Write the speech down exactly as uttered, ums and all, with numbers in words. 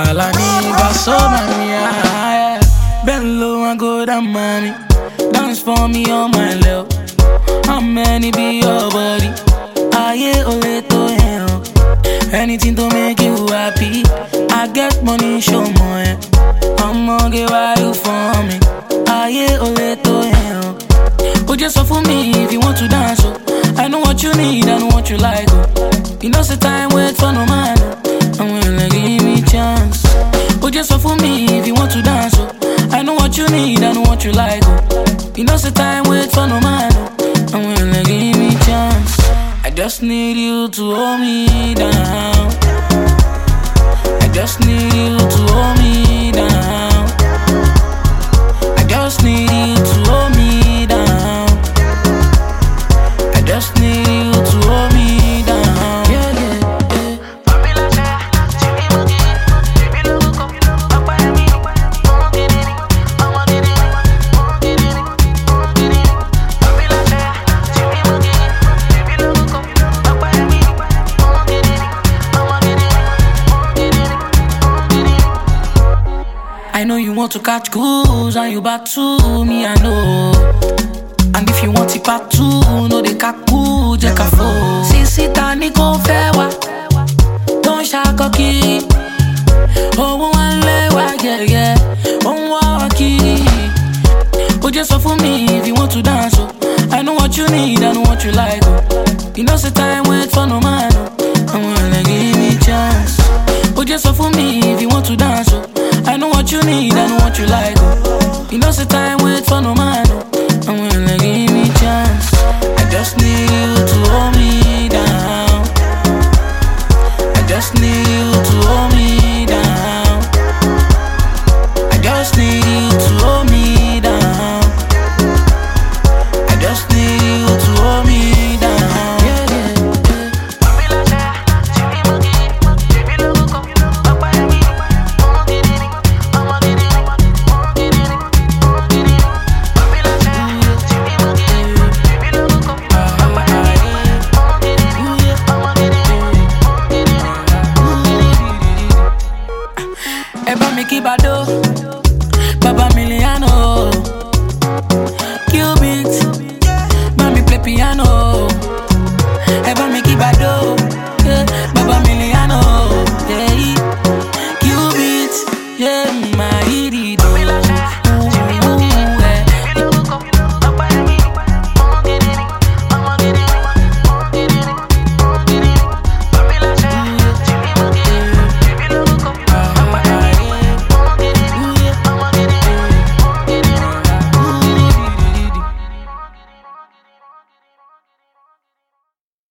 Alani basso mania. Bend low and go down, mommy. Dance for me on my love. How many be your body? Aye, ole to hell. Anything to make you happy. I get money, show more. I'ma get why you for me. Aye, ole to hell. Oh, just for me if you want to dance. Oh, I know what you need, I know what you like. Oh, you know, say time wait for no man. I'm willing to give me chance. Oh, just for me if you want to dance. Oh, I know what you need, I know what you like. Oh, you know, say time wait for no man. I'm willing to give me chance. I just need you to hold me down. I just need you to hold me down. I just need you to hold me down. I just need you to hold me down. Yeah, yeah, yeah. I know you want to catch cruise and you back to me, I know. And if you want it part two, no they kaku, jeka fo. Sisi tani ko fewa, don't shaka ki. Oh one lewa, yeah yeah, oh waki. Oh just for me if you want to dance. Oh, I know what you need, I know what you like. Oh, you know say time wait for no man. Oh, I'm gonna give me chance. Oh just for me if you want to dance. Oh, I know what you need, I know what you like. Oh, you know say time wait for no man. Oh, I'm willing to give me chance. I just need you to hold me down. I just need you to hold me down. I just need you to hold me down. I just need you to hold me down. Yeah, yeah, yeah. Eba mi kibado, Baba Miliano, Cubit, Mami play piano. Eba mi kibado, yeah, Baba Miliano, yeah, Cubit, yeah.